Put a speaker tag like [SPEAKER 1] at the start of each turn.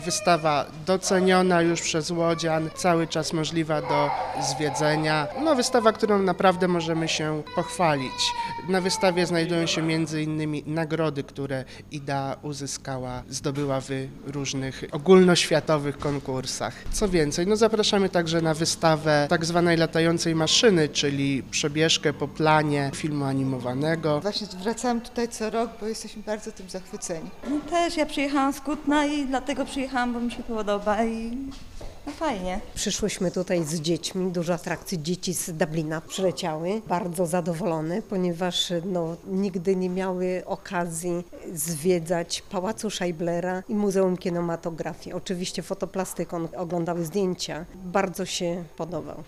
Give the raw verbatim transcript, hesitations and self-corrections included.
[SPEAKER 1] Wystawa doceniona już przez łodzian, cały czas możliwa do zwiedzenia. No wystawa, którą naprawdę możemy się pochwalić. Na wystawie znajdują się między innymi nagrody, które Ida uzyskała, zdobyła w różnych ogólnoświatowych konkursach. Co więcej, no zapraszamy także na wystawę tak zwanej latającej maszyny, czyli przebieżkę po planie filmu animowanego.
[SPEAKER 2] Właśnie wracamy tutaj co rok, bo jesteśmy bardzo tym zachwyceni.
[SPEAKER 3] No też ja przyjechałam z Kutna i dlatego przyjechałam, bo mi się podoba i no fajnie.
[SPEAKER 4] Przyszłyśmy tutaj z dziećmi, dużo atrakcji, dzieci z Dublina przyleciały, bardzo zadowolone, ponieważ no, nigdy nie miały okazji zwiedzać Pałacu Scheiblera i Muzeum Kinematografii. Oczywiście fotoplastykon, oglądały zdjęcia, bardzo się podobał.